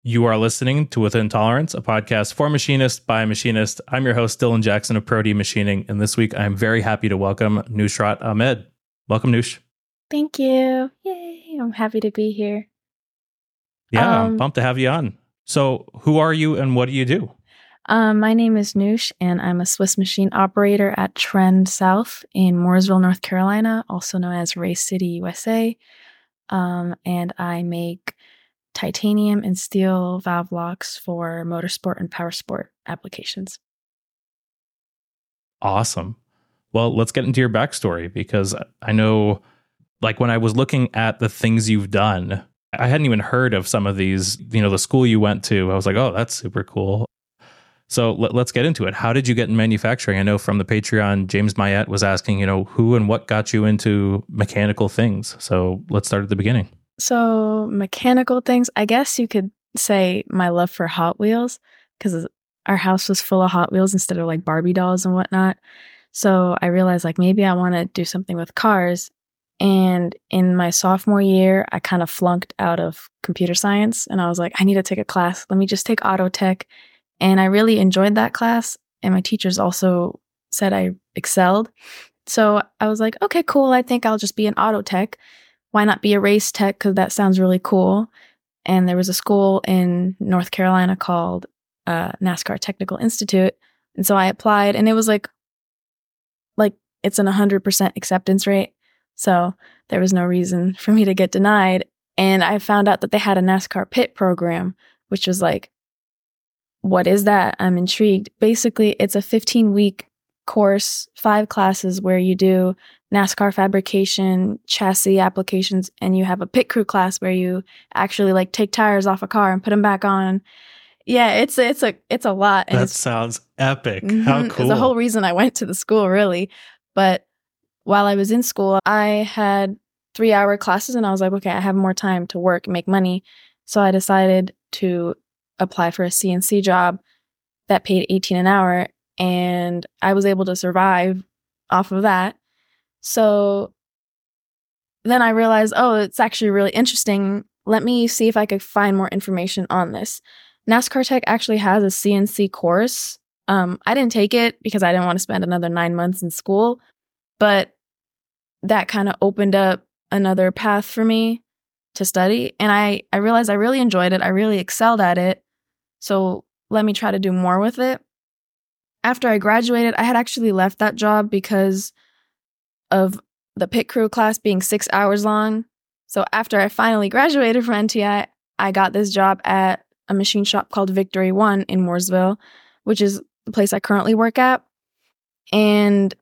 You are listening to Within Tolerance, a podcast for machinists by a machinist. I'm your host, Dylan Jackson of Pro D Machining, and this week I'm very happy to welcome Nushrat Ahmed. Welcome, Noosh. Thank you. Yay, I'm happy to be here. Yeah, I'm pumped to have you on. So who are you and what do you do? My name is Noosh, and I'm a Swiss machine operator at Trend South in Mooresville, North Carolina, also known as Race City, USA. And I make titanium and steel valve locks for motorsport and power sport applications. Awesome. Well, let's get into your backstory, because I know, like, when I was looking at the things you've done, I hadn't even heard of some of these, the school you went to. I was like, oh, that's super cool. So let's get into it. How did you get in manufacturing? I know from the Patreon, James Mayette was asking, who and what got you into mechanical things. So let's start at the beginning. So mechanical things, I guess you could say my love for Hot Wheels, because our house was full of Hot Wheels instead of like Barbie dolls and whatnot. So I realized like maybe I want to do something with cars. And in my sophomore year, I kind of flunked out of computer science. And I was like, I need to take a class. Let me just take auto tech. And I really enjoyed that class. And my teachers also said I excelled. So I was like, okay, cool. I think I'll just be an auto tech. Why not be a race tech? Because that sounds really cool. And there was a school in North Carolina called NASCAR Technical Institute. And so I applied, and it was like it's an 100% acceptance rate. So there was no reason for me to get denied. And I found out that they had a NASCAR pit program, which was like, what is that? I'm intrigued. Basically, it's a 15-week course, 5 classes where you do NASCAR fabrication, chassis applications, and you have a pit crew class where you actually like take tires off a car and put them back on. Yeah, it's a lot. And that sounds epic. Mm-hmm, How cool. It's the whole reason I went to the school, really. But while I was in school, I had 3-hour classes, and I was like, okay, I have more time to work and make money. So I decided to apply for a CNC job that paid $18 an hour, and I was able to survive off of that. So then I realized, oh, it's actually really interesting. Let me see if I could find more information on this. NASCAR Tech actually has a CNC course. I didn't take it because I didn't want to spend another 9 months in school, but that kind of opened up another path for me to study. And I realized I really enjoyed it. I really excelled at it. So let me try to do more with it. After I graduated, I had actually left that job because of the pit crew class being 6 hours long. So after I finally graduated from NTI, I got this job at a machine shop called Victory One in Mooresville, which is the place I currently work at. And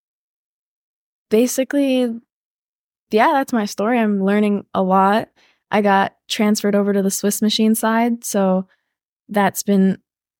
basically, yeah, that's my story. I'm learning a lot. I got transferred over to the Swiss machine side. So that's been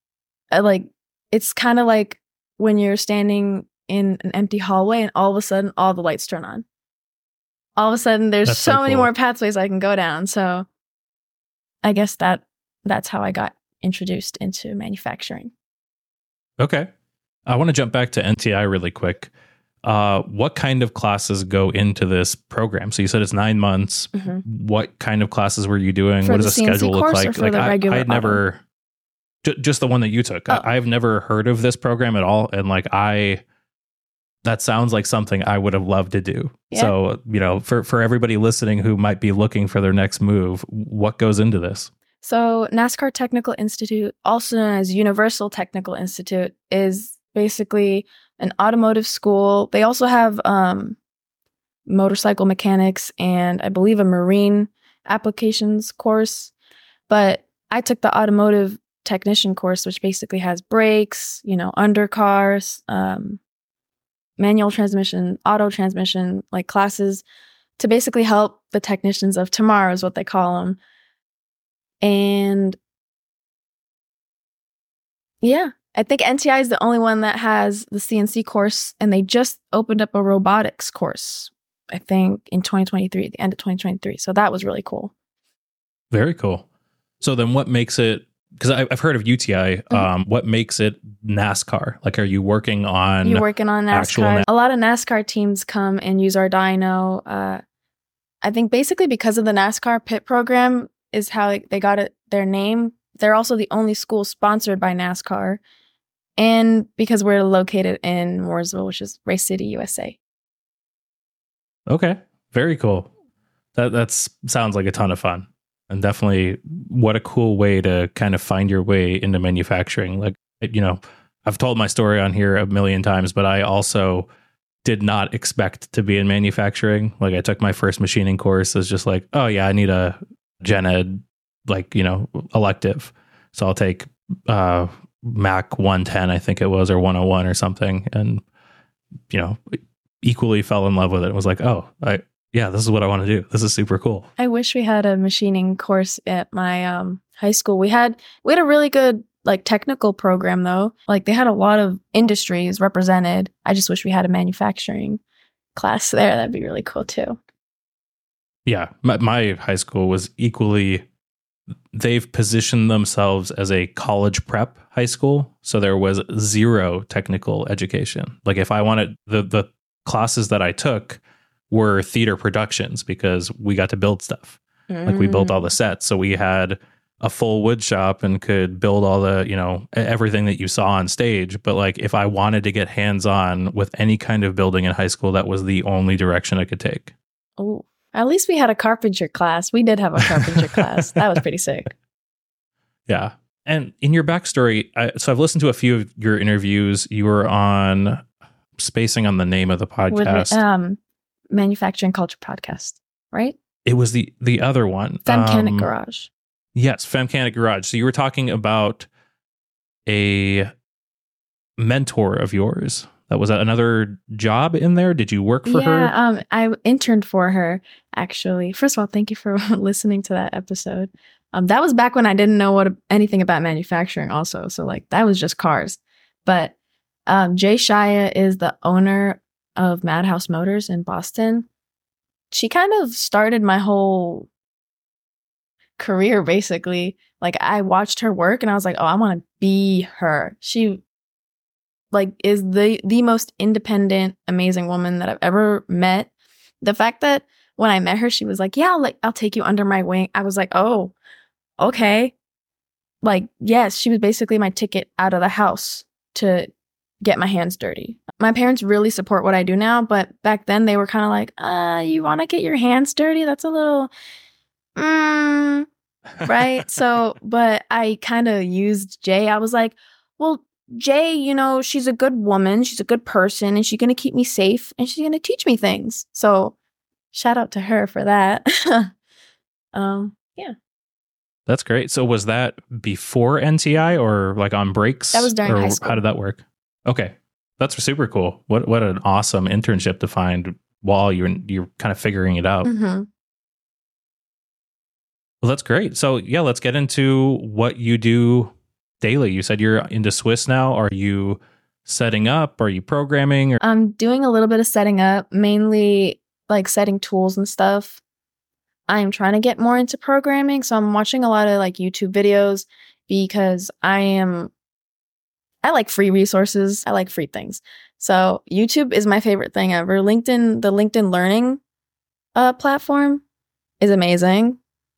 it's kind of like when you're standing in an empty hallway and all of a sudden all the lights turn on. All of a sudden there's that's so many cool. more pathways I can go down. So I guess that's how I got introduced into manufacturing. Okay. I want to jump back to NTI really quick. What kind of classes go into this program? So you said it's 9 months. Mm-hmm. What kind of classes were you doing? For what does a schedule look like? Like I had never, just the one that you took. Oh. I've never heard of this program at all. And that sounds like something I would have loved to do. Yeah. So, for everybody listening who might be looking for their next move, what goes into this? So NASCAR Technical Institute, also known as Universal Technical Institute, is basically an automotive school. They also have motorcycle mechanics and I believe a marine applications course. But I took the automotive technician course, which basically has brakes, undercars, manual transmission, auto transmission, like classes to basically help the technicians of tomorrow is what they call them. And yeah, I think NTI is the only one that has the CNC course, and they just opened up a robotics course, I think, in 2023, the end of 2023. So that was really cool. Very cool. So then what makes it, because I've heard of UTI, what makes it NASCAR? Like, are you working on... You're working on NASCAR. A lot of NASCAR teams come and use our dyno. I think basically because of the NASCAR pit program, is how they got their name. They're also the only school sponsored by NASCAR. And because we're located in Mooresville, which is Race City, USA. Okay. Very cool. That sounds like a ton of fun. And definitely what a cool way to kind of find your way into manufacturing. Like, I've told my story on here a million times, but I also did not expect to be in manufacturing. Like, I took my first machining course as just like, oh yeah, I need a gen ed, elective. So I'll take Mac 110, I think it was, or 101 or something. And, equally fell in love with it. It was like, oh, this is what I want to do. This is super cool. I wish we had a machining course at my high school. We had a really good technical program though. Like, they had a lot of industries represented. I just wish we had a manufacturing class there. That'd be really cool too. Yeah, my high school was equally. They've positioned themselves as a college prep high school, so there was zero technical education. Like, if I wanted the classes that I took were theater productions because we got to build stuff. Like, we built all the sets. So we had a full wood shop and could build all the, everything that you saw on stage. But like, if I wanted to get hands-on with any kind of building in high school, that was the only direction I could take. Oh, at least we had a carpentry class. We did have a carpentry class. That was pretty sick. Yeah. And in your backstory, so I've listened to a few of your interviews. You were on, spacing on the name of the podcast. Manufacturing Culture Podcast, right? It was the other one. Femcanic Garage. Yes, Femcanic Garage. So you were talking about a mentor of yours. That was another job in there. Did you work for her? Yeah, I interned for her, actually. First of all, thank you for listening to that episode. That was back when I didn't know anything about manufacturing also. So that was just cars. But Jay Shia is the owner of Madhouse Motors in Boston. She kind of started my whole career, basically. Like, I watched her work and I was like, oh, I want to be her. She is the most independent, amazing woman that I've ever met. The fact that when I met her, she was like, yeah, I'll take you under my wing. I was like, oh, okay. Yes, she was basically my ticket out of the house to get my hands dirty. My parents really support what I do now, but back then they were kind of like, you want to get your hands dirty? That's a little, right? So, but I kind of used Jay. I was like, well, Jay, she's a good woman. She's a good person, and she's going to keep me safe, and she's going to teach me things. So shout out to her for that. Yeah. That's great. So was that before NTI or on breaks? That was during high school. How did that work? Okay. That's super cool. What an awesome internship to find while you're kind of figuring it out. Mm-hmm. Well, that's great. So yeah, let's get into what you do daily. You said you're into Swiss now. Are you setting up? Are you programming? I'm doing a little bit of setting up, mainly setting tools and stuff. I'm trying to get more into programming. So I'm watching a lot of YouTube videos because I like free resources. I like free things. So YouTube is my favorite thing ever. The LinkedIn Learning platform is amazing.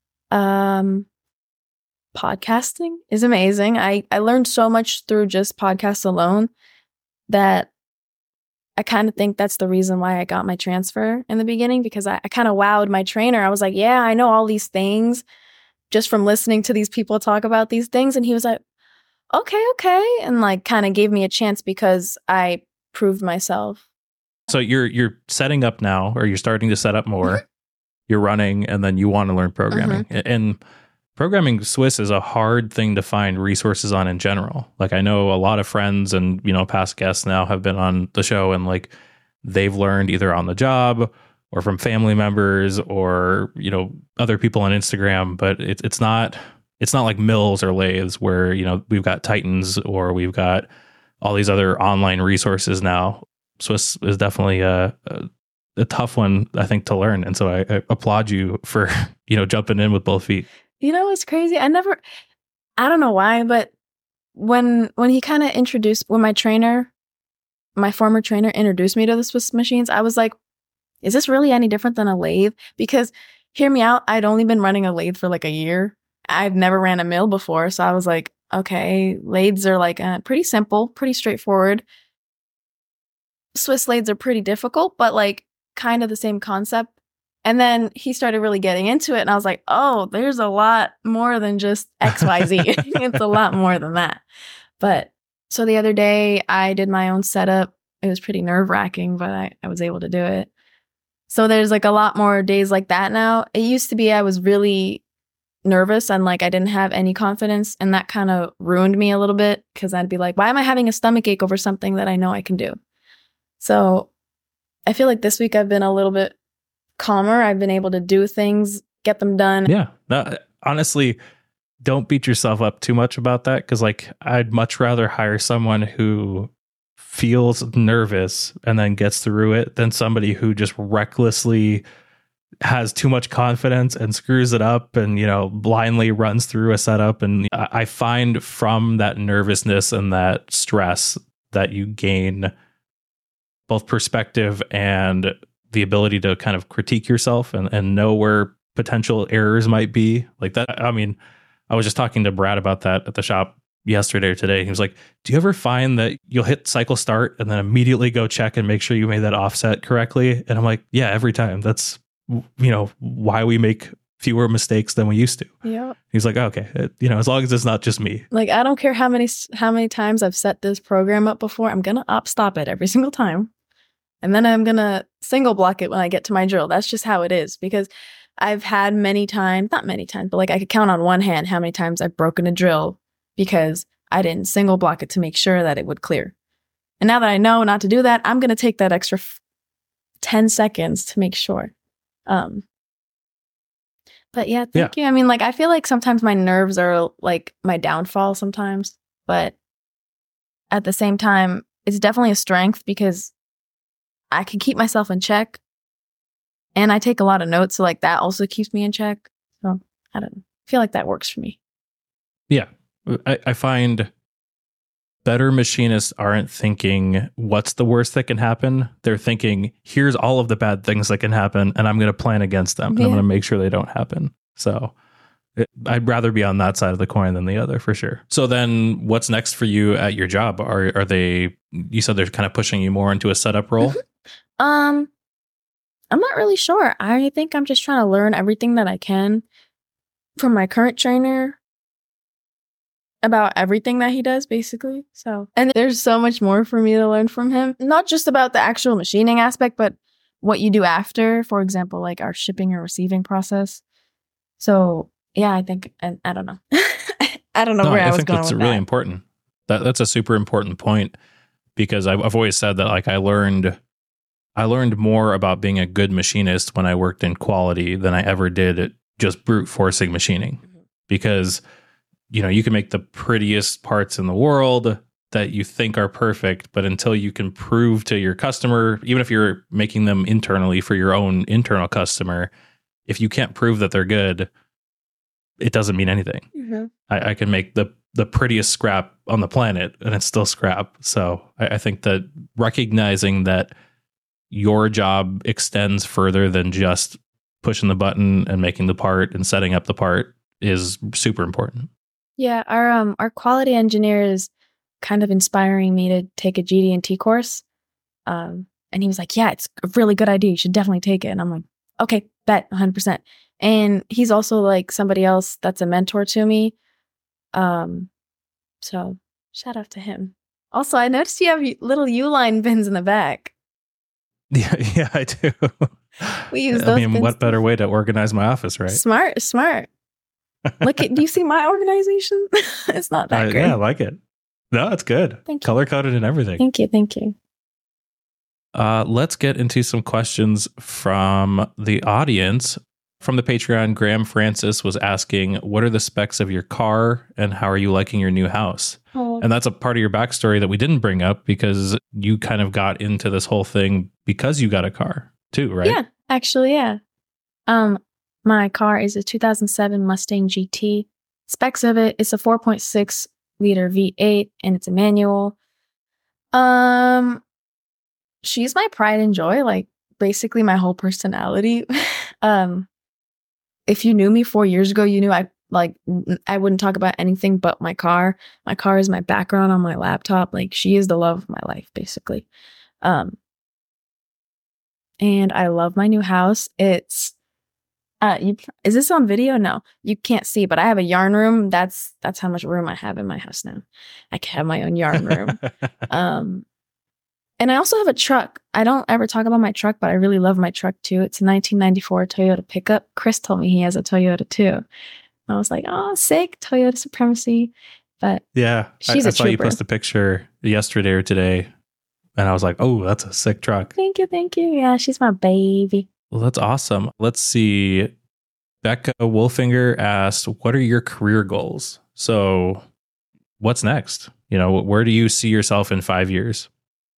Podcasting is amazing. I learned so much through just podcasts alone that I kind of think that's the reason why I got my transfer in the beginning, because I kind of wowed my trainer. I was like, yeah, I know all these things just from listening to these people talk about these things. And he was like, okay. And kind of gave me a chance because I proved myself. So you're setting up now, or you're starting to set up more. Mm-hmm. You're running, and then you want to learn programming. Mm-hmm. And programming Swiss is a hard thing to find resources on in general. I know a lot of friends and, past guests now have been on the show, and they've learned either on the job or from family members or, other people on Instagram, but it's not like mills or lathes where, we've got Titans or we've got all these other online resources now. Swiss is definitely a tough one, I think, to learn. And so I applaud you for, jumping in with both feet. It's crazy. I don't know why, but when he kind of when my former trainer introduced me to the Swiss machines, I was like, is this really any different than a lathe? Because hear me out. I'd only been running a lathe for like a year. I've never ran a mill before. So I was like, okay, lathes are like pretty simple, pretty straightforward. Swiss lathes are pretty difficult, but like kind of the same concept. And then he started really getting into it. And I was like, oh, there's a lot more than just XYZ. It's a lot more than that. But so the other day I did my own setup. It was pretty nerve wracking, but I was able to do it. So there's like a lot more days like that now. It used to be I was really nervous and like I didn't have any confidence. And that kind of ruined me a little bit because I'd be like, why am I having a stomach ache over something that I know I can do? So I feel like this week I've been a little bit calmer. I've been able to do things, get them done. Yeah. No, honestly, don't beat yourself up too much about that. Because like I'd much rather hire someone who feels nervous and then gets through it than somebody who just recklessly has too much confidence and screws it up and, you know, blindly runs through a setup. And I find from that nervousness and that stress that you gain both perspective and the ability to kind of critique yourself and know where potential errors might be like that. I mean, I was just talking to Brad about that at the shop yesterday or today. He was like, do you ever find that you'll hit cycle start and then immediately go check and make sure you made that offset correctly? And I'm like, yeah, every time. That's, you know, why we make fewer mistakes than we used to. Yeah. He's like, okay, you know, as long as it's not just me. Like, I don't care how many times I've set this program up before. I'm going to op stop it every single time. And then I'm going to single block it when I get to my drill. That's just how it is, because I've had many times, not many times, but like I could count on one hand how many times I've broken a drill because I didn't single block it to make sure that it would clear. And now that I know not to do that, I'm going to take that extra 10 seconds to make sure. But yeah, thank you. I mean, like, I feel like sometimes my nerves are like my downfall sometimes, but at the same time, it's definitely a strength because I can keep myself in check and I take a lot of notes. So like that also keeps me in check. So I don't know. I feel like that works for me. Yeah. I find better machinists aren't thinking, what's the worst that can happen? They're thinking, here's all of the bad things that can happen, and I'm going to plan against them. And I'm going to make sure they don't happen. So I'd rather be on that side of the coin than the other, for sure. So then what's next for you at your job? Are they, you said they're kind of pushing you more into a setup role? I'm not really sure. I think I'm just trying to learn everything that I can from my current trainer about everything that he does, basically. So, and there's so much more for me to learn from him. Not just about the actual machining aspect, but what you do after, for example, like our shipping or receiving process. So yeah, I think, and I don't know. I don't know where I was going with that. I think that's really important. That's a super important point, because I've always said that, like, I learned more about being a good machinist when I worked in quality than I ever did just brute forcing machining. Mm-hmm. Because, you know, you can make the prettiest parts in the world that you think are perfect, but until you can prove to your customer, even if you're making them internally for your own internal customer, if you can't prove that they're good, it doesn't mean anything. Mm-hmm. I can make the prettiest scrap on the planet and it's still scrap. So I think that recognizing that your job extends further than just pushing the button and making the part and setting up the part is super important. Yeah, our quality engineer is kind of inspiring me to take a GD&T course. And he was like, yeah, it's a really good idea. You should definitely take it. And I'm like, okay, bet 100%. And he's also like somebody else that's a mentor to me. So shout out to him. Also, I noticed you have little U-line bins in the back. Yeah, I do. We use those. I mean, what better way to organize my office, right? Smart. Look at, do you see my organization? It's not that great. Yeah, I like it. No, it's good. Thank you. Color coded and everything. Thank you. Let's get into some questions from the audience. From the Patreon, Graham Francis was asking, what are the specs of your car and how are you liking your new house? Oh. And that's a part of your backstory that we didn't bring up, because you kind of got into this whole thing because you got a car too, right? Yeah, actually, yeah. My car is a 2007 Mustang GT. Specs of it, it's a 4.6 liter V8 and it's a manual. She's my pride and joy, like basically my whole personality. if you knew me 4 years ago, you knew I wouldn't talk about anything but my car. My car is my background on my laptop. Like, she is the love of my life, basically. And I love my new house. It's is this on video? No, you can't see, but I have a yarn room. That's how much room I have in my house now. I can have my own yarn room. And I also have a truck. I don't ever talk about my truck, but I really love my truck too. It's a 1994 Toyota pickup. Chris told me he has a Toyota too. I was like, oh, sick, Toyota supremacy. But yeah, I saw you post a picture yesterday or today, and I was like, oh, that's a sick truck. Thank you. Yeah, she's my baby. Well, that's awesome. Let's see. Becca Wolfinger asked, what are your career goals? So what's next? You know, where do you see yourself in 5 years?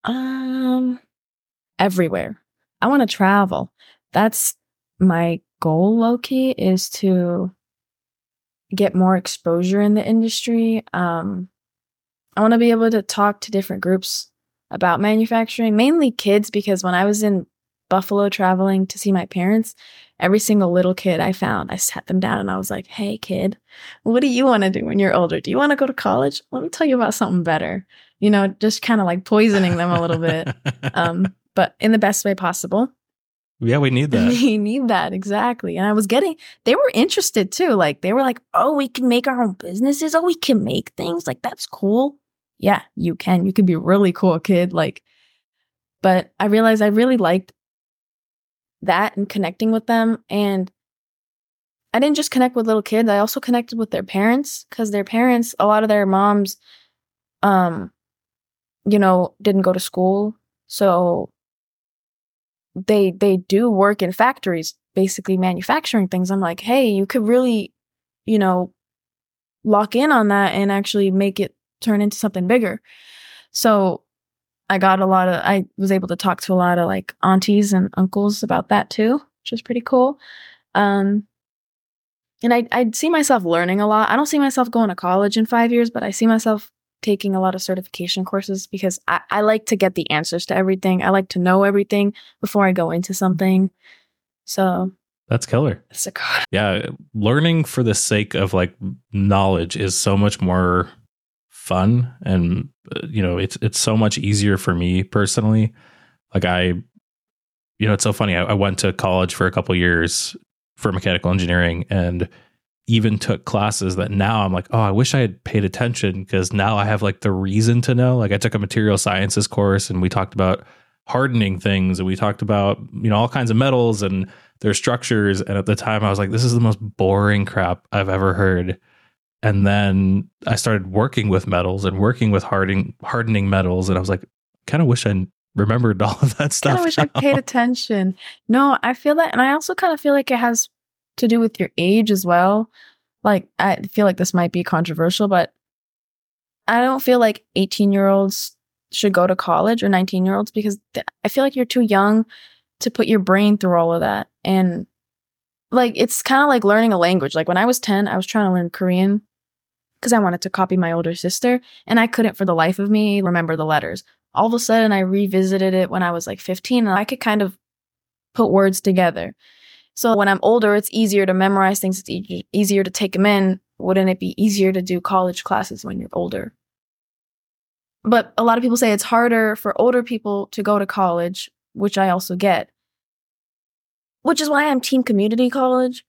Everywhere. I want to travel. That's my goal, low-key, is to get more exposure in the industry. I want to be able to talk to different groups about manufacturing, mainly kids, because when I was in Buffalo traveling to see my parents, every single little kid I found, I sat them down and I was like, hey, kid, what do you want to do when you're older? Do you want to go to college? Let me tell you about something better. You know, just kind of like poisoning them a little bit, but in the best way possible. Yeah, we need that. We need that. Exactly. And they were interested too. Like, they were like, oh, we can make our own businesses. Oh, we can make things. Like, that's cool. Yeah, you can. You can be really cool, kid. Like, but I realized I really liked that and connecting with them. And I didn't just connect with little kids. I also connected with their parents, because their parents, a lot of their moms, didn't go to school. So they do work in factories, basically manufacturing things. I'm like, hey, you could really, lock in on that and actually make it turn into something bigger. So I was able to talk to a lot of like aunties and uncles about that too, which was pretty cool. And I see myself learning a lot. I don't see myself going to college in 5 years, but I see myself taking a lot of certification courses, because I like to get the answers to everything. I like to know everything before I go into something. So that's killer. Yeah. Learning for the sake of like knowledge is so much more fun. And, it's so much easier for me personally. Like it's so funny. I went to college for a couple years for mechanical engineering, and even took classes that now I'm like, oh, I wish I had paid attention, because now I have like the reason to know. Like, I took a material sciences course and we talked about hardening things, and we talked about, all kinds of metals and their structures. And at the time I was like, this is the most boring crap I've ever heard. And then I started working with metals and working with hardening metals. And I was like, kind of wish I remembered all of that stuff. I wish I paid attention. No, I feel that. And I also kind of feel like it has to do with your age as well. Like, I feel like this might be controversial, but I don't feel like 18-year-olds should go to college, or 19-year-olds, because I feel like you're too young to put your brain through all of that. And like, it's kind of like learning a language. Like, when I was 10, I was trying to learn Korean because I wanted to copy my older sister, and I couldn't for the life of me remember the letters. All of a sudden, I revisited it when I was like 15, and I could kind of put words together. So when I'm older, it's easier to memorize things. It's easier to take them in. Wouldn't it be easier to do college classes when you're older? But a lot of people say it's harder for older people to go to college, which I also get. Which is why I'm team community college.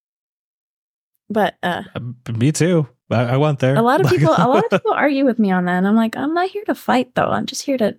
But me too. I went there. A lot of people argue with me on that, and I'm like, I'm not here to fight though. I'm just here to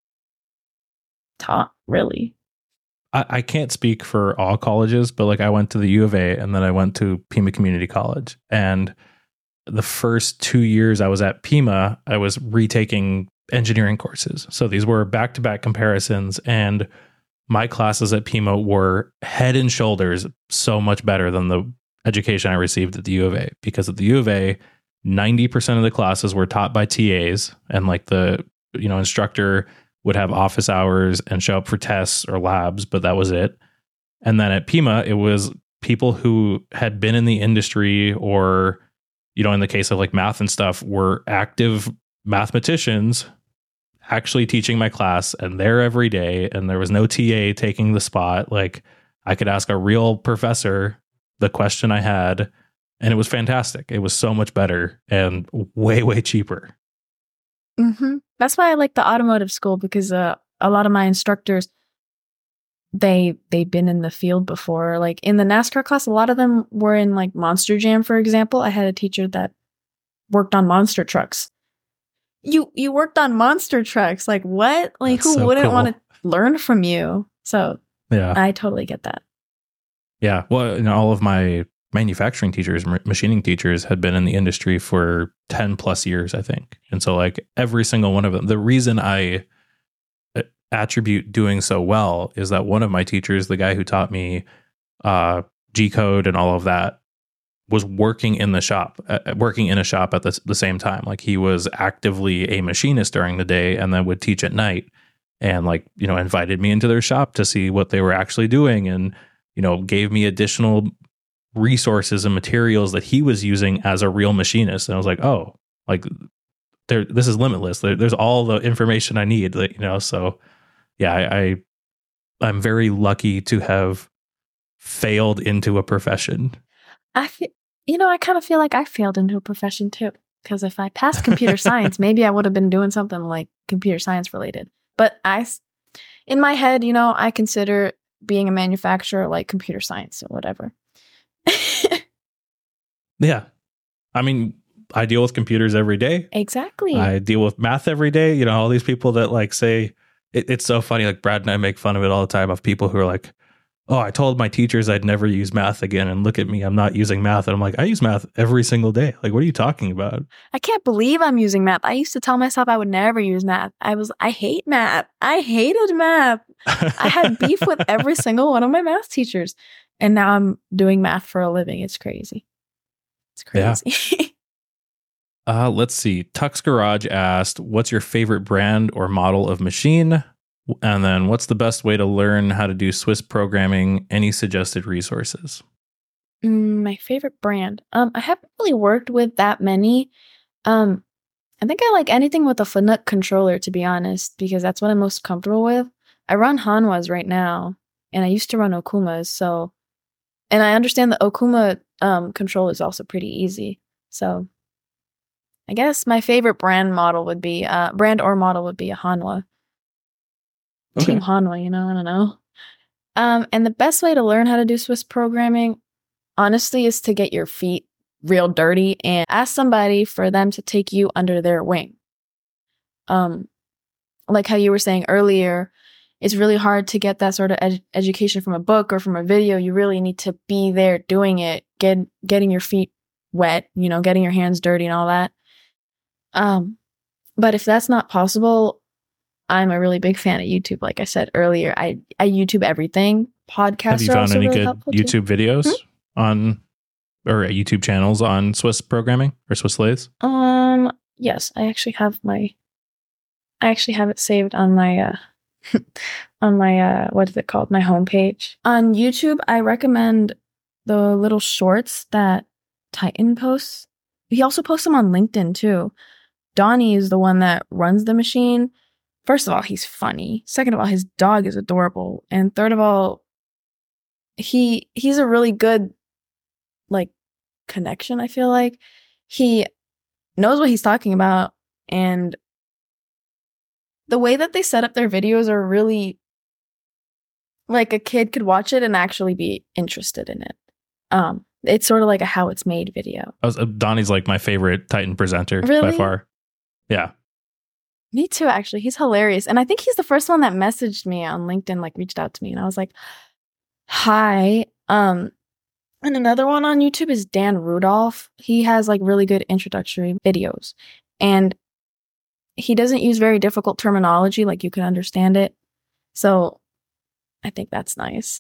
talk, really. I can't speak for all colleges, but like, I went to the U of A, and then I went to Pima Community College. And the first 2 years I was at Pima, I was retaking engineering courses. So these were back-to-back comparisons, and my classes at Pima were head and shoulders so much better than the education I received at the U of A, because at the U of A, 90% of the classes were taught by TAs, and like the instructor would have office hours and show up for tests or labs, but that was it. And then at Pima, it was people who had been in the industry, or, in the case of like math and stuff, were active mathematicians actually teaching my class, and there every day. And there was no TA taking the spot. Like, I could ask a real professor the question I had, and it was fantastic. It was so much better and way, way cheaper. That's why I like the automotive school, because a lot of my instructors, they've been in the field before. Like in the NASCAR class, a lot of them were in like Monster Jam, for example. I had a teacher that worked on monster trucks. You worked on monster trucks? Like what? Like That's who so wouldn't cool. want to learn from you? So Yeah. I totally get that. Yeah. Well, all of my manufacturing teachers, machining teachers had been in the industry for 10 plus years, I think. And so like every single one of them, the reason I attribute doing so well is that one of my teachers, the guy who taught me G code and all of that, was working in a shop at the same time. Like he was actively a machinist during the day and then would teach at night, and like, invited me into their shop to see what they were actually doing, and, gave me additional resources and materials that he was using as a real machinist. And I was like, oh, like this is limitless. There's all the information I need, so yeah, I'm very lucky to have failed into a profession. I kind of feel like I failed into a profession too, because if I passed computer science, maybe I would have been doing something like computer science related. But in my head, I consider being a manufacturer like computer science or whatever. Yeah. I mean, I deal with computers every day. Exactly. I deal with math every day. All these people that like say, it's so funny. Like Brad and I make fun of it all the time, of people who are like, oh, I told my teachers I'd never use math again, and look at me, I'm not using math. And I'm like, I use math every single day. Like, what are you talking about? I can't believe I'm using math. I used to tell myself I would never use math. I hate math. I hated math. I had beef with every single one of my math teachers. And now I'm doing math for a living. It's crazy. It's crazy. Yeah. Let's see. Tux Garage asked, what's your favorite brand or model of machine? And then what's the best way to learn how to do Swiss programming? Any suggested resources? My favorite brand. I haven't really worked with that many. I think I like anything with a Fanuc controller, to be honest, because that's what I'm most comfortable with. I run Hanwhas right now, and I used to run Okumas, so, and I understand the Okuma control is also pretty easy. So I guess my favorite brand or model would be a Hanwha. Okay. Team Hanwha, I don't know. And the best way to learn how to do Swiss programming, honestly, is to get your feet real dirty and ask somebody for them to take you under their wing. Like how you were saying earlier, it's really hard to get that sort of education from a book or from a video. You really need to be there doing it, getting your feet wet, getting your hands dirty and all that. But if that's not possible, I'm a really big fan of YouTube. Like I said earlier, I YouTube everything. Podcasts Have you are found also any really good helpful YouTube too. videos on, or YouTube channels on Swiss programming or Swiss lathes? Yes, I actually have it saved on my on my what is it called? My homepage. On YouTube, I recommend the little shorts that Titan posts. He also posts them on LinkedIn too. Donnie is the one that runs the machine. First of all, he's funny. Second of all, his dog is adorable. And third of all, he's a really good like connection, I feel like. He knows what he's talking about, and the way that they set up their videos are really like a kid could watch it and actually be interested in it. It's sort of like a how it's made video. Donnie's like my favorite Titan presenter Really? by far. Yeah. Me too, actually. He's hilarious. And I think he's the first one that messaged me on LinkedIn, like reached out to me. And I was like, hi. And another one on YouTube is Dan Rudolph. He has like really good introductory videos. And he doesn't use very difficult terminology, like you can understand it. So I think that's nice.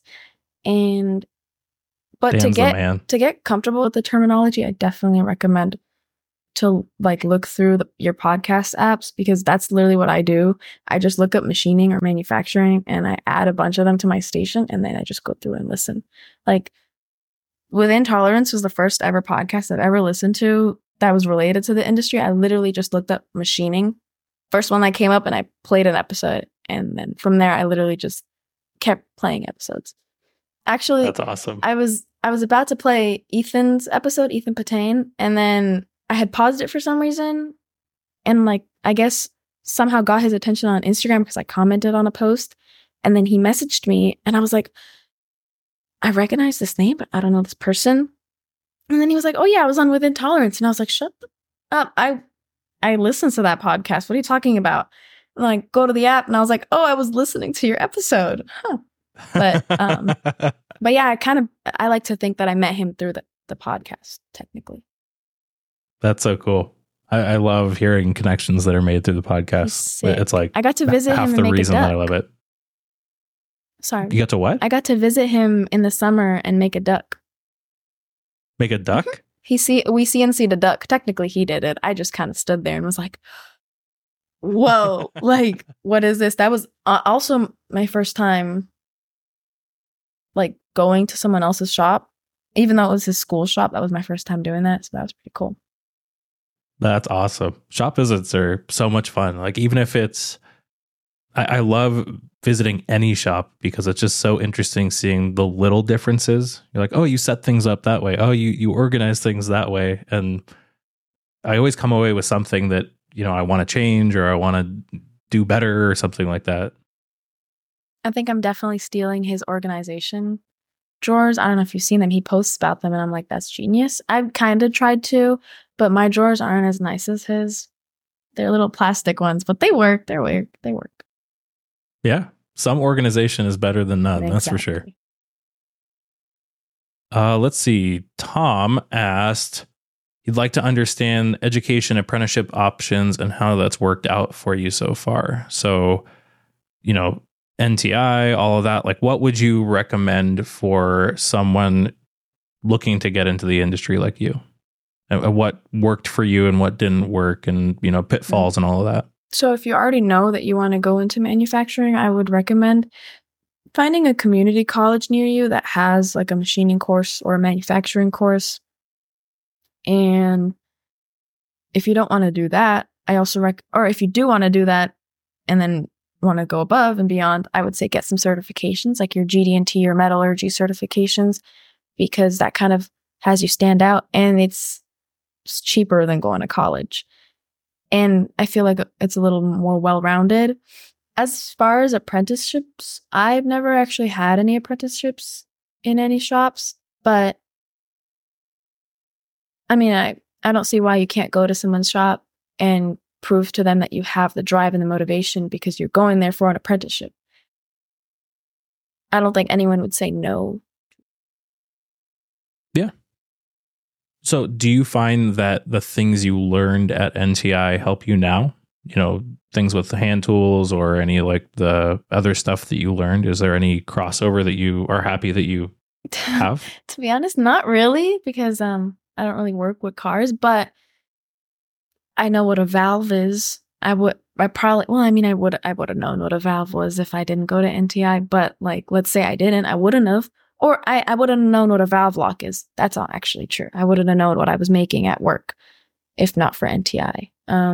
But Dan's to get comfortable with the terminology, I definitely recommend to like look through your podcast apps, because that's literally what I do. I just look up machining or manufacturing and I add a bunch of them to my station, and then I just go through and listen. Like Within Tolerance was the first ever podcast I've ever listened to that was related to the industry. I literally just looked up machining, first one that came up, and I played an episode. And then from there, I literally just kept playing episodes. Actually, That's awesome. I was I was about to play Ethan's episode, Ethan Patane, and then I had paused it for some reason, and like I guess somehow got his attention on Instagram because I commented on a post, and then he messaged me, and I was like, I recognize this name, but I don't know this person. And then he was like, oh yeah, I was on Within Tolerance, and I was like, shut up, I listened to that podcast. What are you talking about? And like go to the app, and I was like, oh, I was listening to your episode, huh? But yeah, I like to think that I met him through the podcast, technically. That's so cool. I love hearing connections that are made through the podcast. It's like I got to visit half him the and make reason a duck. that I love it. Sorry. You got to what? I got to visit him in the summer and make a duck. Make a duck? Mm-hmm. We CNC'd a duck. Technically, he did it. I just kind of stood there and was like, whoa, like, what is this? That was also my first time, like, going to someone else's shop. Even though it was his school shop, that was my first time doing that. So that was pretty cool. That's awesome. Shop visits are so much fun. Like, even if it's, I love visiting any shop because it's just so interesting seeing the little differences. You're like, oh, you set things up that way. Oh, you organize things that way. And I always come away with something that, you know, I want to change or I want to do better or something like that. I think I'm definitely stealing his organization drawers. I don't know if you've seen them. He posts about them and I'm like, that's genius. I've kind of tried to, but my drawers aren't as nice as his. They're little plastic ones, but they work. They're weird. They work. Yeah. Some organization is better than none. Exactly. That's for sure. Let's see. Tom asked, you'd like to understand education apprenticeship options and how that's worked out for you so far. So, you know, NTI, all of that, like what would you recommend for someone looking to get into the industry like you? And what worked for you and what didn't work and, you know, pitfalls and all of that? So if you already know that you want to go into manufacturing, I would recommend finding a community college near you that has like a machining course or a manufacturing course. And if you don't want to do that, I also or if you do want to do that and then want to go above and beyond, I would say get some certifications like your GD&T or metallurgy certifications, because that kind of has you stand out and it's cheaper than going to college. And I feel like it's a little more well-rounded. As far as apprenticeships, I've never actually had any apprenticeships in any shops, but I mean, I don't see why you can't go to someone's shop and prove to them that you have the drive and the motivation because you're going there for an apprenticeship. I don't think anyone would say no. Yeah. So do you find that the things you learned at NTI help you now? You know, things with the hand tools or any like the other stuff that you learned? Is there any crossover that you are happy that you have? To be honest, not really, because I don't really work with cars, but I know what a valve is. I would have known what a valve was if I didn't go to NTI, but like, let's say I didn't, I wouldn't have. Or I wouldn't have known what a valve lock is. That's not actually true. I wouldn't have known what I was making at work if not for NTI.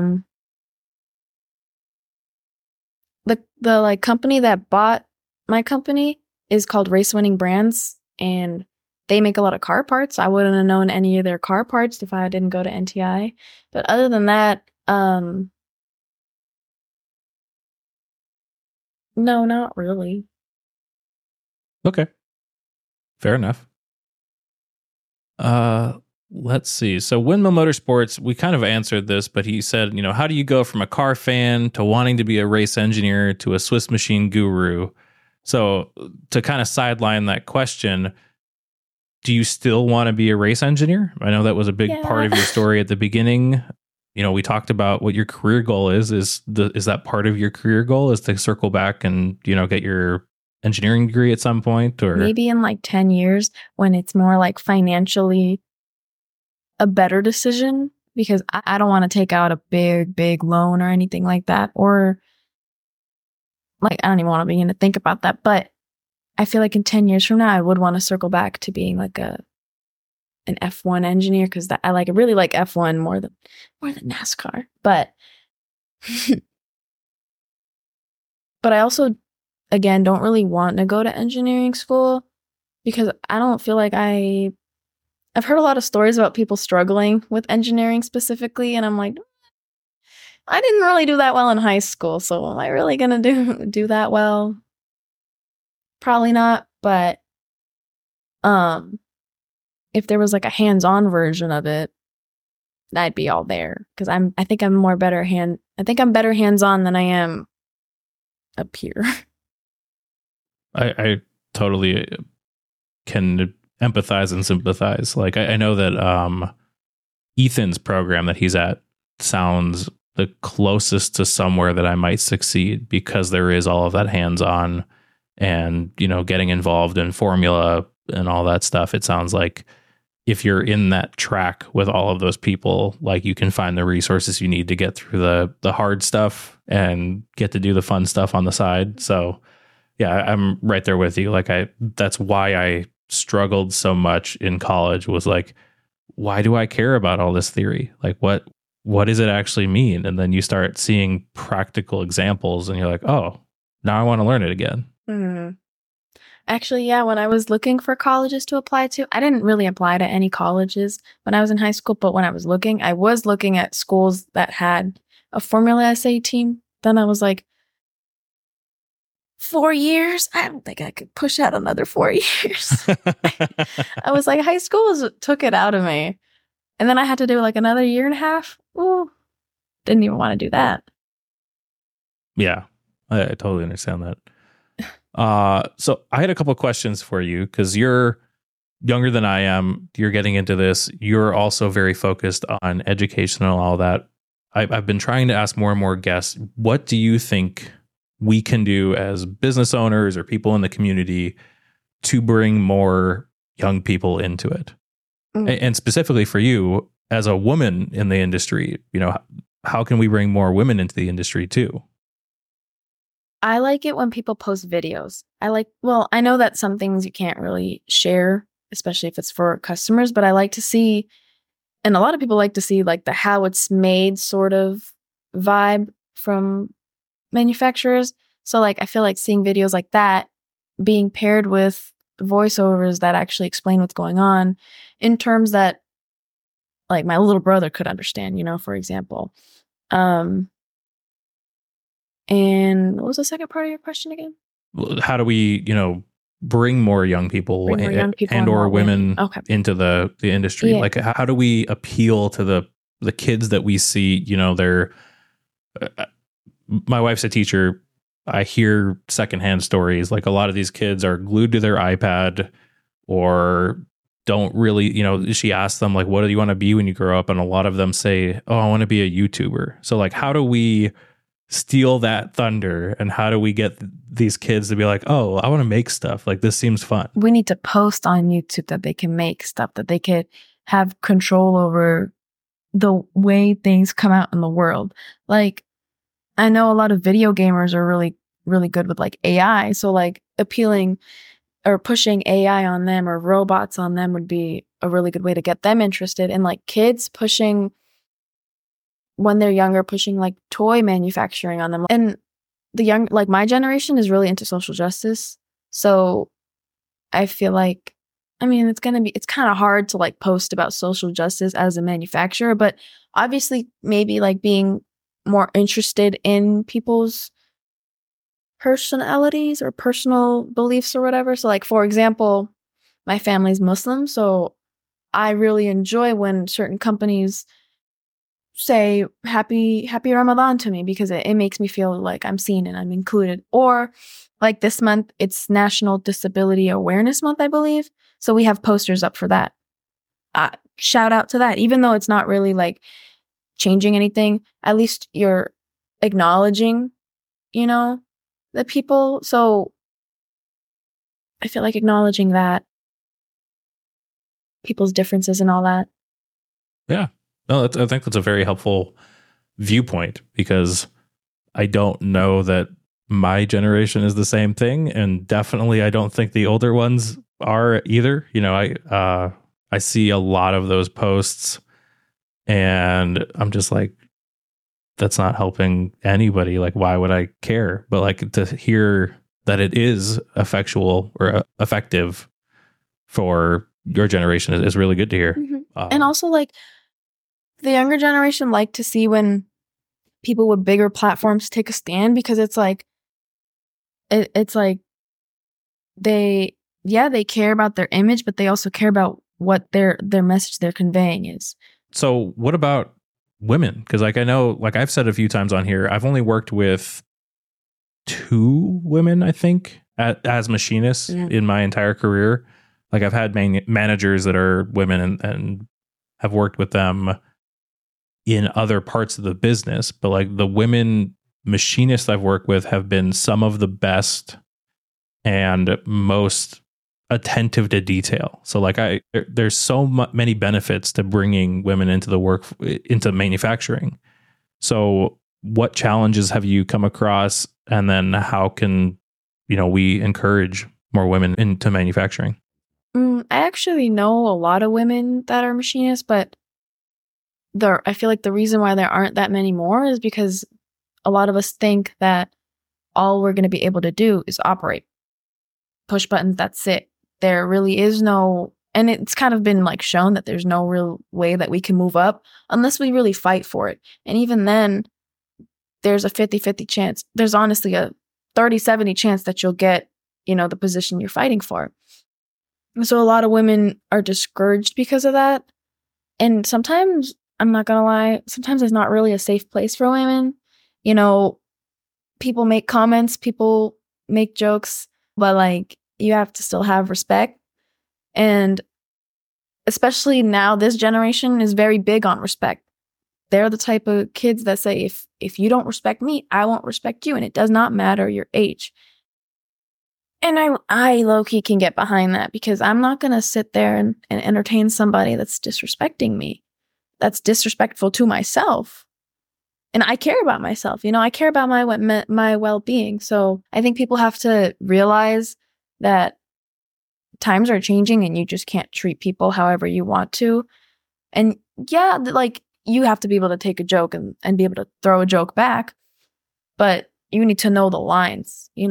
The like company that bought my company is called Race Winning Brands, and they make a lot of car parts. I wouldn't have known any of their car parts if I didn't go to NTI. But other than that, no, not really. Okay. Fair enough. Let's see. So Windmill Motorsports, we kind of answered this, but he said, you know, how do you go from a car fan to wanting to be a race engineer to a Swiss machine guru? So to kind of sideline that question, do you still want to be a race engineer? I know that was a big part of your story at the beginning. You know, we talked about what your career goal is. Is that part of your career goal is to circle back and, you know, get your engineering degree at some point? Or maybe in like 10 years when it's more like financially a better decision, because I don't want to take out a big loan or anything like that. Or like, I don't even want to begin to think about that. But I feel like in 10 years from now, I would want to circle back to being like an F1 engineer, because I really like F1 more than NASCAR. But I also, again, don't really want to go to engineering school. because I don't feel like I've heard a lot of stories about people struggling with engineering specifically, and I'm like, I didn't really do that well in high school, so am I really gonna do that well? Probably not, but if there was like a hands-on version of it, I'd be all there because I think I'm better hands-on than I am up here. I totally can empathize and sympathize. Like I know that Ethan's program that he's at sounds the closest to somewhere that I might succeed because there is all of that hands-on and, you know, getting involved in formula and all that stuff. It sounds like if you're in that track with all of those people, like you can find the resources you need to get through the hard stuff and get to do the fun stuff on the side. So yeah, I'm right there with you. Like that's why I struggled so much in college, was like, why do I care about all this theory? Like what does it actually mean? And then you start seeing practical examples and you're like, oh, now I want to learn it again. Mm-hmm. Actually, yeah, when I was looking for colleges to apply to, I didn't really apply to any colleges when I was in high school, but when I was looking at schools that had a formula essay team. Then I was like, 4 years? I don't think I could push out another 4 years. I was like, high school took it out of me. And then I had to do like another year and a half. Ooh, didn't even want to do that. Yeah, I totally understand that. So I had a couple of questions for you because you're younger than I am. You're getting into this. You're also very focused on education and all that. I've been trying to ask more and more guests, what do you think we can do as business owners or people in the community to bring more young people into it? And specifically for you as a woman in the industry, you know, how can we bring more women into the industry too? I like it when people post videos. I know that some things you can't really share, especially if it's for customers, but I like to see, and a lot of people like to see like the how it's made sort of vibe from manufacturers. So like, I feel like seeing videos like that being paired with voiceovers that actually explain what's going on in terms that like my little brother could understand, you know, for example. And what was the second part of your question again? How do we, you know, bring more young people, and or women into the industry? Yeah. Like, how do we appeal to the kids that we see? You know, my wife's a teacher. I hear secondhand stories. Like a lot of these kids are glued to their iPad or don't really, you know, she asks them like, what do you want to be when you grow up? And a lot of them say, oh, I want to be a YouTuber. So like, how do we steal that thunder, and how do we get these kids to be like, oh, I want to make stuff, like this seems fun? We need to post on YouTube that they can make stuff, that they could have control over the way things come out in the world. Like I know a lot of video gamers are really, really good with like AI. So like appealing or pushing AI on them or robots on them would be a really good way to get them interested. And like kids pushing, when they're younger, pushing like toy manufacturing on them. And like my generation is really into social justice. So I feel like, I mean, it's kind of hard to like post about social justice as a manufacturer, but obviously maybe like being more interested in people's personalities or personal beliefs or whatever. So like, for example, my family's Muslim. So I really enjoy when certain companies say happy Ramadan to me because it makes me feel like I'm seen and I'm included. Or like this month, it's National Disability Awareness Month, I believe. So we have posters up for that. Shout out to that. Even though it's not really like changing anything, at least you're acknowledging, you know, the people. So I feel like acknowledging that, people's differences and all that. Yeah. No, I think that's a very helpful viewpoint because I don't know that my generation is the same thing. And definitely I don't think the older ones are either. You know, I see a lot of those posts and I'm just like, that's not helping anybody. Like, why would I care? But like to hear that it is effectual or effective for your generation is really good to hear. And also, like, the younger generation like to see when people with bigger platforms take a stand, because it's like they care about their image, but they also care about what their message they're conveying is. So what about women? Because like I know, like I've said a few times on here, I've only worked with 2 women, I think, as machinists in my entire career. Like I've had managers that are women and have worked with them in other parts of the business, but like the women machinists I've worked with have been some of the best and most attentive to detail. So like there's so many benefits to bringing women into manufacturing. So what challenges have you come across, and then how can we encourage more women into manufacturing? I actually know a lot of women that are machinists, but I feel like the reason why there aren't that many more is because a lot of us think that all we're going to be able to do is operate, push buttons, that's it. There really is no, and it's kind of been like shown that there's no real way that we can move up unless we really fight for it. And even then, there's a 50-50 chance. There's honestly a 30-70 chance that you'll get, the position you're fighting for. And so a lot of women are discouraged because of that. And sometimes, I'm not gonna lie, sometimes it's not really a safe place for women. People make comments, people make jokes, but like, you have to still have respect. And especially now, this generation is very big on respect. They're the type of kids that say, if you don't respect me, I won't respect you. And it does not matter your age. And I low-key can get behind that, because I'm not going to sit there and entertain somebody that's disrespecting me, that's disrespectful to myself. And I care about myself. I care about my well-being. So I think people have to realize that times are changing and you just can't treat people however you want to. And yeah, like, you have to be able to take a joke and be able to throw a joke back, but you need to know the lines, I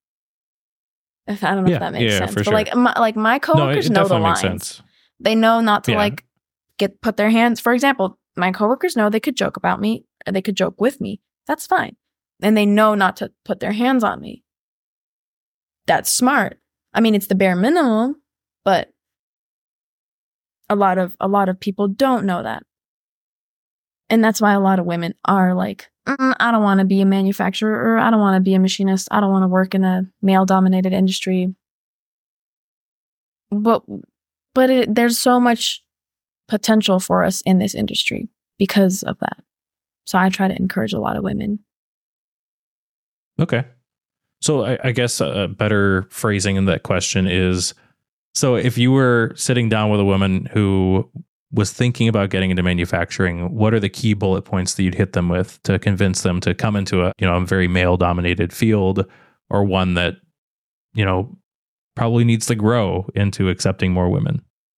don't know if that makes sense. But sure. like my coworkers know the lines. Sense. They know not to put their hands. For example, my coworkers know they could joke about me, or they could joke with me. That's fine. And they know not to put their hands on me. That's smart. I mean, it's the bare minimum, but a lot of people don't know that. And that's why a lot of women are like, I don't want to be a manufacturer, or I don't want to be a machinist. I don't want to work in a male-dominated industry. But there's so much potential for us in this industry because of that. So I try to encourage a lot of women. Okay. So I guess a better phrasing in that question is, so if you were sitting down with a woman who was thinking about getting into manufacturing, what are the key bullet points that you'd hit them with to convince them to come into a very male dominated field, or one that, probably needs to grow into accepting more women?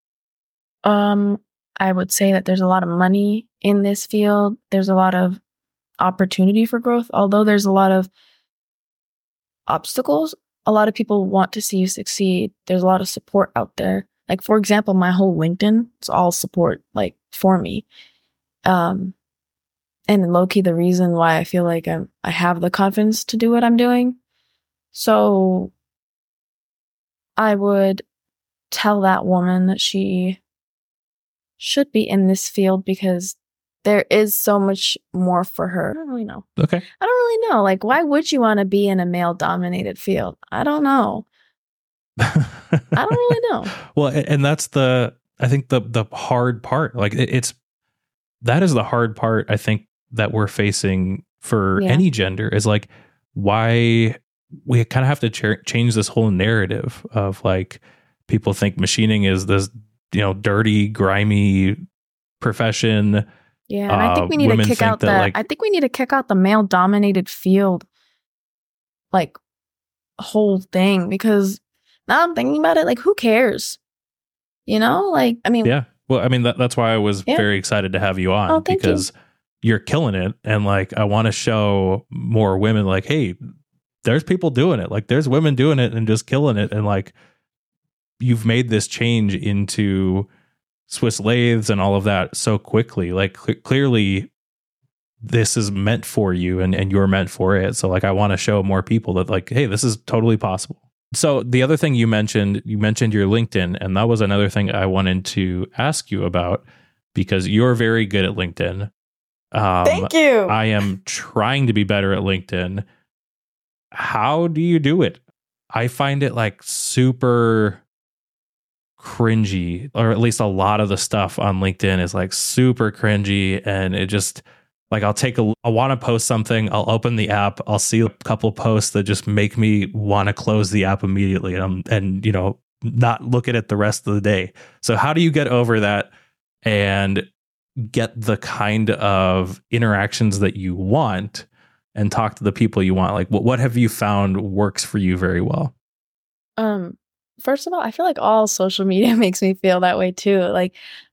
I would say that there's a lot of money in this field. There's a lot of opportunity for growth, although there's a lot of obstacles. A lot of people want to see you succeed. There's a lot of support out there. Like, for example, my whole LinkedIn is all support, like, for me. And low-key, the reason why I feel like I have the confidence to do what I'm doing. So I would tell that woman that she should be in this field, because there is so much more for her. I don't really know. Okay. I don't really know. Like, why would you want to be in a male-dominated field? I don't know. I don't really know. Well, and that's I think the hard part. Like, that is the hard part, I think, that we're facing for any gender, is like, why we kind of have to change this whole narrative of, like, people think machining is this, dirty, grimy profession. Yeah, and I think we need to kick out I think we need to kick out the male-dominated field, like, whole thing, because now I'm thinking about it, like, who cares? Like, I mean... Yeah. Well, I mean, that's why I was very excited to have you on, because you're killing it. And, like, I want to show more women, like, hey, there's people doing it. Like, there's women doing it and just killing it. And, like, you've made this change into Swiss lathes and all of that so quickly. Like clearly this is meant for you and you're meant for it. So like I want to show more people that like, hey, this is totally possible. So the other thing you mentioned your LinkedIn, and that was another thing I wanted to ask you about because you're very good at LinkedIn. Thank you. I am trying to be better at LinkedIn. How do you do it? I find it like super cringy, or at least a lot of the stuff on LinkedIn is like super cringy, and it just like I want to post something, I'll open the app, I'll see a couple posts that just make me want to close the app immediately and you know, not look at it the rest of the day. So how do you get over that and get the kind of interactions that you want and talk to the people you want? Like what have you found works for you very well? First of all, I feel like all social media makes me feel that way too. Like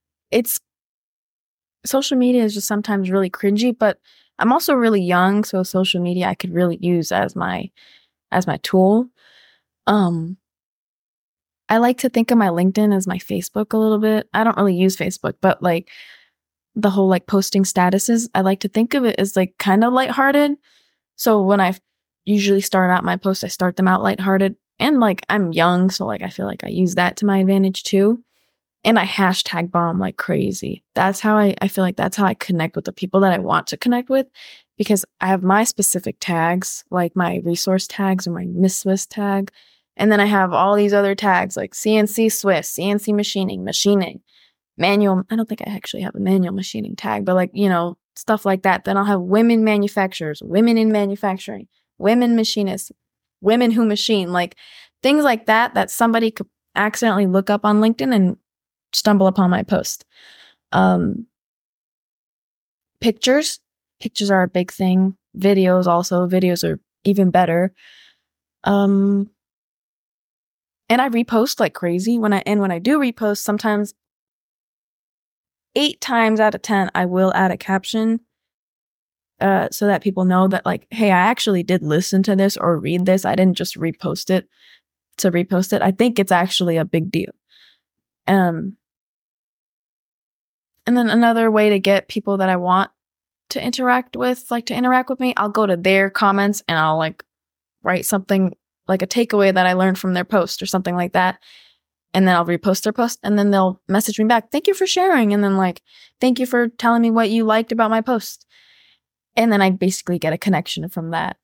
social media is just sometimes really cringy, but I'm also really young, so social media I could really use as my tool. I like to think of my LinkedIn as my Facebook a little bit. I don't really use Facebook, but like the whole like posting statuses, I like to think of it as like kind of lighthearted. So when I usually start out my posts, I start them out lighthearted, and like I'm young, so like I feel like I use that to my advantage too. And I hashtag bomb like crazy. That's how I feel like that's how I connect with the people that I want to connect with, because I have my specific tags, like my resource tags or my Miss Swiss tag. And then I have all these other tags like CNC Swiss, CNC machining, manual. I don't think I actually have a manual machining tag, but like, you know, stuff like that. Then I'll have women manufacturers, women in manufacturing, women machinists, women who machine, like things like that, that somebody could accidentally look up on LinkedIn and stumble upon my post. Pictures are a big thing. Videos are even better. And I repost like crazy. When I do repost, sometimes 8 times out of 10 I will add a caption so that people know that like, hey, I actually did listen to this or read this. I didn't just repost it to repost it. I think it's actually a big deal. And then another way to get people that I want to interact with me, I'll go to their comments and I'll like write something like a takeaway that I learned from their post or something like that. And then I'll repost their post, and then they'll message me back, thank you for sharing. And then like, thank you for telling me what you liked about my post. And then I basically get a connection from that.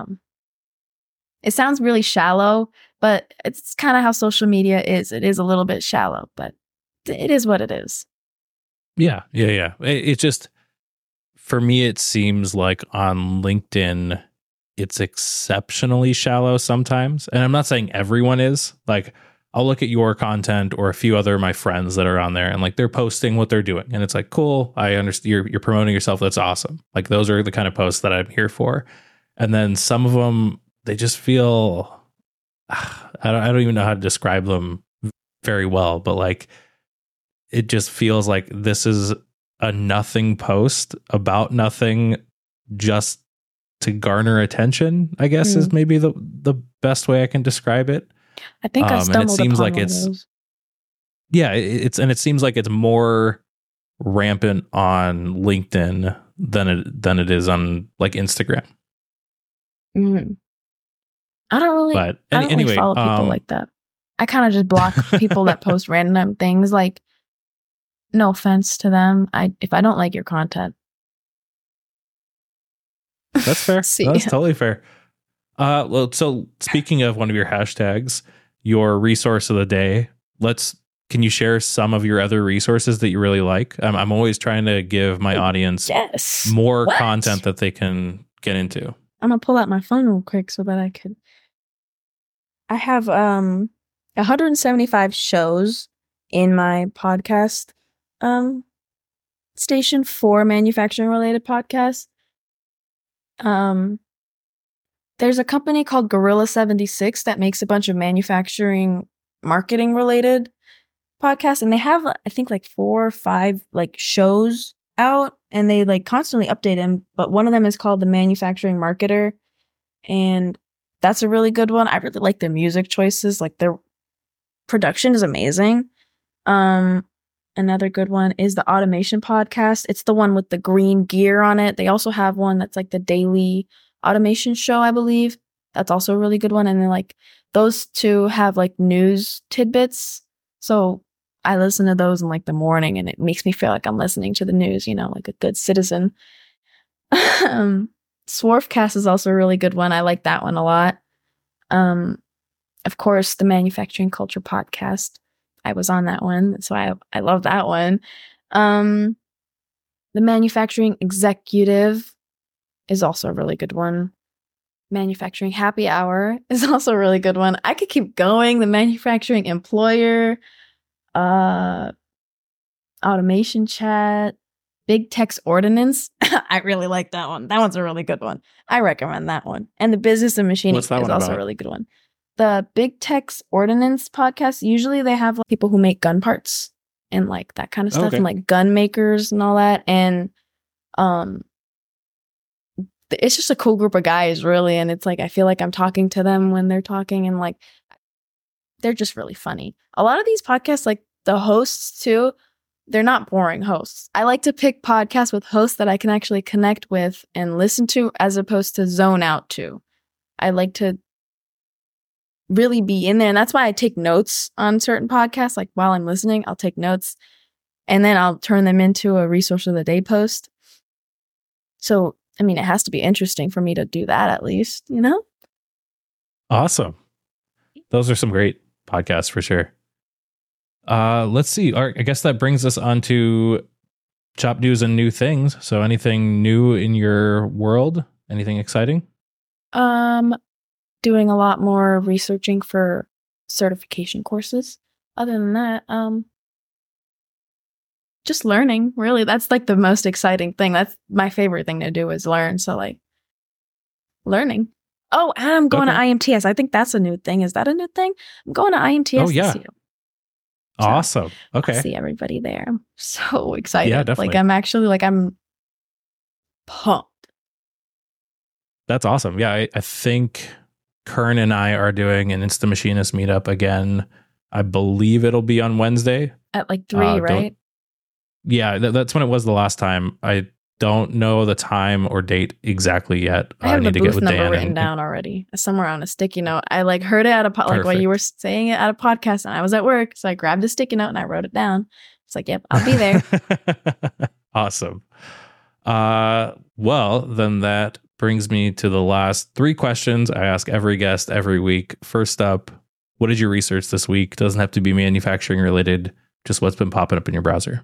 It sounds really shallow, but it's kind of how social media is. It is a little bit shallow, but it is what it is. Yeah. It just, for me, it seems like on LinkedIn, it's exceptionally shallow sometimes. And I'm not saying everyone is. Like, I'll look at your content or a few other of my friends that are on there, and like they're posting what they're doing. And it's like, cool, I understand you're promoting yourself. That's awesome. Like those are the kind of posts that I'm here for. And then some of them, they just feel, I don't even know how to describe them very well, but like, it just feels like this is a nothing post about nothing just to garner attention, I guess is maybe the best way I can describe it. I think I stumbled and it seems upon like it's those. Yeah, it seems like it's more rampant on LinkedIn than it is on like Instagram. Mm. I don't really follow people like that. I kind of just block people that post random things. Like, no offense to them, if I don't like your content. That's fair. That's totally fair. Well, so speaking of one of your hashtags, your resource of the day, can you share some of your other resources that you really like? I'm always trying to give my audience more content that they can get into. I'm gonna pull out my phone real quick so that I have 175 shows in my podcast station for manufacturing related podcasts. There's a company called Gorilla 76 that makes a bunch of manufacturing marketing related podcasts, and they have I think like 4 or 5 like shows out, and they like constantly update them, but one of them is called The Manufacturing Marketer, and that's a really good one. I really like their music choices. Like production is amazing. Another good one is the Automation Podcast. It's the one with the green gear on it. They also have one that's like the Daily Automation Show, I believe. That's also a really good one. And then like those two have like news tidbits. So I listen to those in like the morning and it makes me feel like I'm listening to the news, like a good citizen. Swarfcast is also a really good one. I like that one a lot. Of course, the Manufacturing Culture Podcast. I was on that one, so I love that one. The Manufacturing Executive is also a really good one. Manufacturing Happy Hour is also a really good one. I could keep going. The Manufacturing Employer, Automation Chat, Big Tech's Ordinance. I really like that one. That one's a really good one. I recommend that one. And the Business and Machining is also a really good one. The Big Tech's Ordinance podcast, usually they have like, people who make gun parts and like that kind of stuff, and like gun makers and all that. And it's just a cool group of guys, really. And it's like I feel like I'm talking to them when they're talking, and like they're just really funny. A lot of these podcasts, like the hosts too, they're not boring hosts. I like to pick podcasts with hosts that I can actually connect with and listen to, as opposed to zone out to. I like to really be in there. And that's why I take notes on certain podcasts. Like while I'm listening, I'll take notes and then I'll turn them into a resource of the day post. So, I mean, it has to be interesting for me to do that at least, Awesome. Those are some great podcasts for sure. Let's see. I guess that brings us on to Chop News and new things. So anything new in your world? Anything exciting? Doing a lot more researching for certification courses. Other than that, just learning, really. That's like the most exciting thing. That's my favorite thing to do is learn. So like learning. Oh, and I'm going to IMTS. I think that's a new thing. Is that a new thing? I'm going to IMTS this year. So awesome. Okay. I'll see everybody there. I'm so excited. Yeah, definitely. Like I'm pumped. That's awesome. Yeah, I think Kern and I are doing an Insta Machinist meetup again. I believe it'll be on Wednesday. At like 3, right? Yeah, that's when it was the last time. I don't know the time or date exactly yet. I have the booth number written down already, somewhere on a sticky note. I like heard it at a like while you were saying it at a podcast, and I was at work, so I grabbed a sticky note and I wrote it down. It's like, yep, I'll be there. Awesome. Well, then that brings me to the last 3 questions I ask every guest every week. First up, what did you research this week? Doesn't have to be manufacturing related, just what's been popping up in your browser.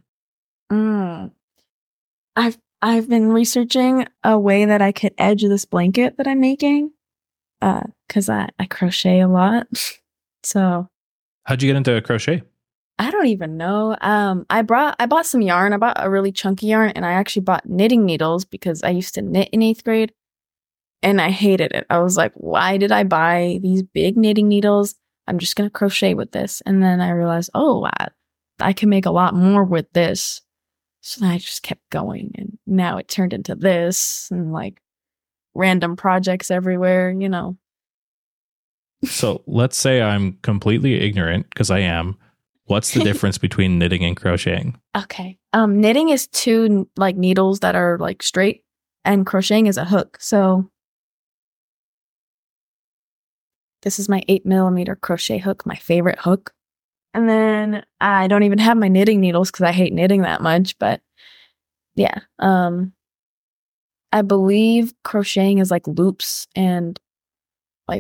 I've been researching a way that I could edge this blanket that I'm making, because I crochet a lot. So how'd you get into crochet? I don't even know. I bought some yarn. I bought a really chunky yarn, and I actually bought knitting needles because I used to knit in 8th grade, and I hated it. I was like, why did I buy these big knitting needles? I'm just gonna crochet with this. And then I realized, I can make a lot more with this. So then I just kept going, and now it turned into this and like random projects everywhere, So let's say I'm completely ignorant, because I am. What's the difference between knitting and crocheting? Okay. Knitting is 2 like needles that are like straight, and crocheting is a hook. So this is my 8mm crochet hook, my favorite hook. And then I don't even have my knitting needles because I hate knitting that much. But yeah, I believe crocheting is like loops and like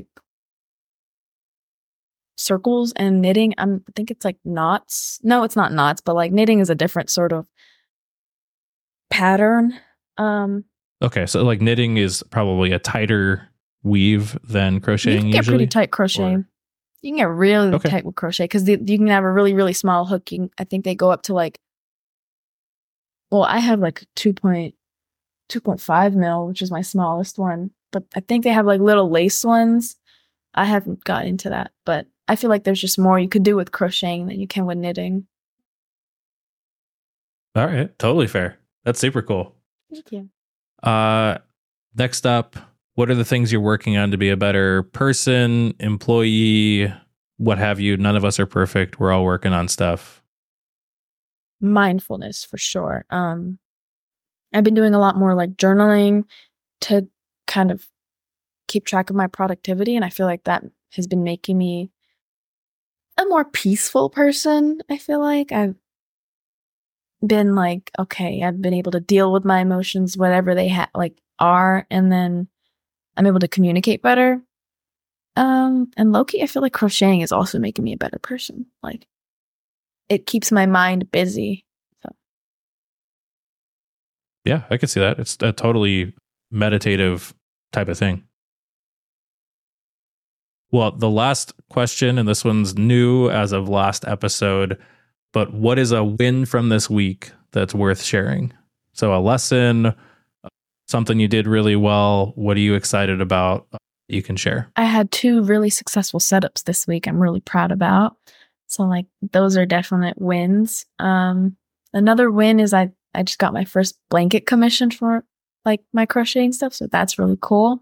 circles, and knitting, I think it's like knots. No, it's not knots, but like knitting is a different sort of pattern. Okay, so like knitting is probably a tighter weave than crocheting. You can get pretty tight crochet. You can get really tight with crochet because you can have a really, really small hook. I think they go up to like, well, I have like 2.5 mil, which is my smallest one. But I think they have like little lace ones. I haven't got into that, but I feel like there's just more you could do with crocheting than you can with knitting. All right. Totally fair. That's super cool. Thank you. Next up, what are the things you're working on to be a better person, employee, what have you. None of us are perfect. We're all working on stuff. Mindfulness for sure. I've been doing a lot more like journaling to kind of keep track of my productivity. And I feel like that has been making me a more peaceful person. I feel like I've been like, okay, I've been able to deal with my emotions, whatever they are, and then I'm able to communicate better. And low-key, I feel like crocheting is also making me a better person. Like, it keeps my mind busy. So. Yeah, I could see that. It's a totally meditative type of thing. Well, the last question, and this one's new as of last episode, but what is a win from this week that's worth sharing? So a lesson, something you did really well. What are you excited about you can share? I had 2 really successful setups this week I'm really proud about. So like those are definite wins. Another win is I just got my first blanket commission for like my crocheting stuff. So that's really cool.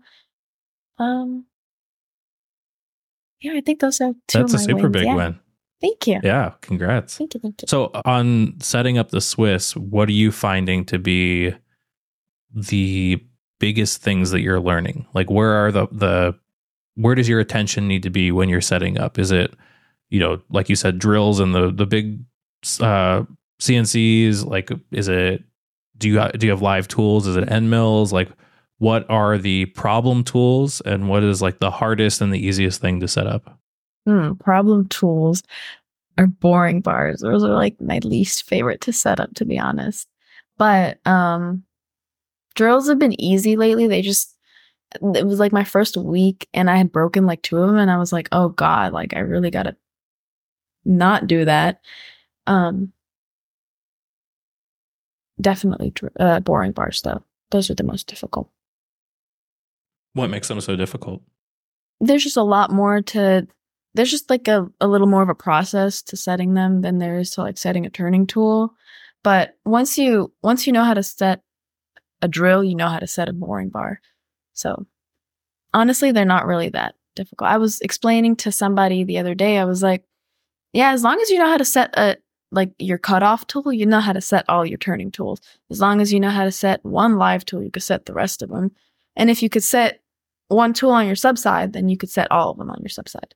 Yeah, I think those are 2 That's of a my super wins. big Yeah. win. Thank you. Yeah, congrats. Thank you. So on setting up the Swiss, what are you finding to be the biggest things that you're learning? Like where are where does your attention need to be when you're setting up? Is it, like you said, drills and the big CNCs? Like, is it, do you have live tools? Is it end mills? Like, what are the problem tools and what is like the hardest and the easiest thing to set up? Problem tools are boring bars. Those are like my least favorite to set up, to be honest. But drills have been easy lately. It was like my first week and I had broken like 2 of them and I was like, oh God, like I really gotta not do that. Definitely boring bars though. Those are the most difficult. What makes them so difficult? There's just a lot more there's just like a little more of a process to setting them than there is to like setting a turning tool. But once you know how to set a drill, you know how to set a boring bar. So honestly, they're not really that difficult. I was explaining to somebody the other day, I was like, yeah, as long as you know how to set your cutoff tool, you know how to set all your turning tools. As long as you know how to set one live tool, you could set the rest of them. And if you could set one tool on your subside, then you could set all of them on your subside.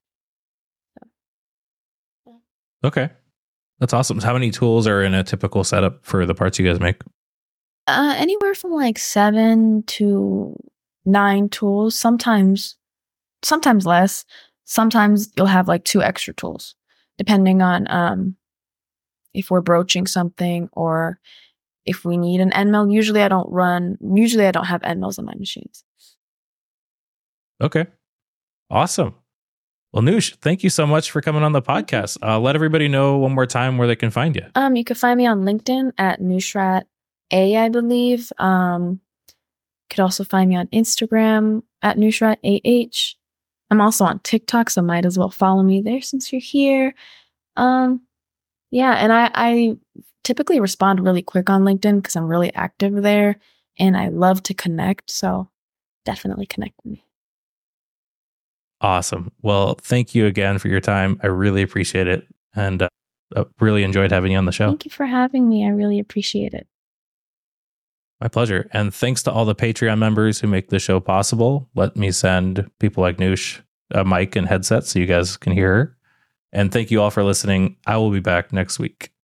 Okay. That's awesome. So how many tools are in a typical setup for the parts you guys make? Anywhere from like 7 to 9 tools. Sometimes less. Sometimes you'll have like 2 extra tools, depending on if we're broaching something or if we need an end mill. Usually I don't have end mills on my machines. Okay. Awesome. Well, Noosh, thank you so much for coming on the podcast. Let everybody know one more time where they can find you. You can find me on LinkedIn at Nooshrat A, I believe. You could also find me on Instagram at Nooshrat AH. I'm also on TikTok, so might as well follow me there since you're here. Yeah, and I typically respond really quick on LinkedIn because I'm really active there and I love to connect. So definitely connect with me. Awesome. Well, thank you again for your time. I really appreciate it. And really enjoyed having you on the show. Thank you for having me. I really appreciate it. My pleasure. And thanks to all the Patreon members who make this show possible. Let me send people like Noosh a mic and headset so you guys can hear her. And thank you all for listening. I will be back next week.